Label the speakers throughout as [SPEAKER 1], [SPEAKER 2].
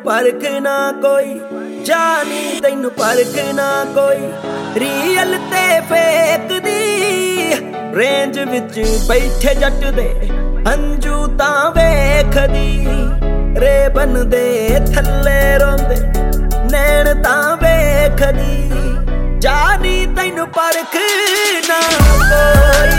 [SPEAKER 1] परखना कोई, जानी तैनू परखना कोई। रियल ते फेक दी रेंज विच बैठे जट दे हंजू तां वेखदी। रेबन दे थल्ले रोंदे नैन तां वेखदी। जानी तैनू परखना कोई।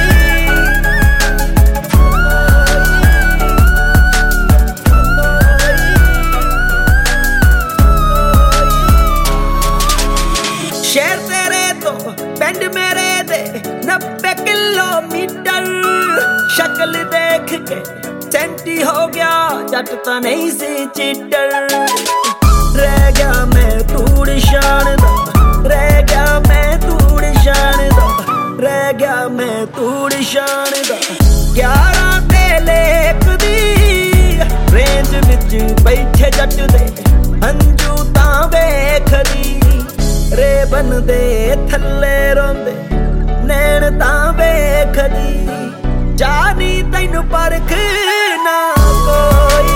[SPEAKER 1] शहर तेरे तो पिंड मेरे दे 90 किलोमीटर। शक्ल देख के सेंटी हो गया जट तां नहीं सी चिट्टर। रह गया मैं तूड़ शान दा, रह गया मैं तूड़ शान दा, रह गया मैं तूड़ शान दा। 11 ते लेक दी रेंज विच बैठे जट दे हंजू तां वेखदी। रेबन दे थल्ले रोंदे नैन तां वेखदी। जानी तैनू परखना कोई।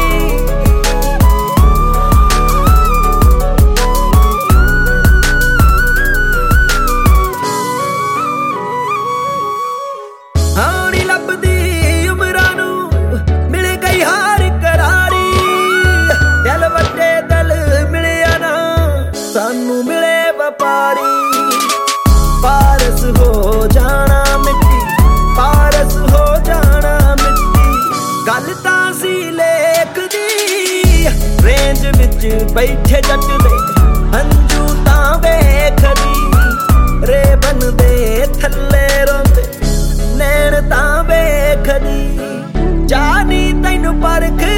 [SPEAKER 1] हानी लभदी उमरां नू मिल गई हार करारी। दिल वड्डे दिल मिलिया ना सानू मिले व्यापारी। पारस हो जाना मिट्टी, पारस हो जाना मिट्टी। गल तां सी लेक दी रेंज विच बैठे जट दे हंजू तां वेखदी। रेबन दे थल्ले रोंदे नैन तां वेखदी। जानी तैनू परख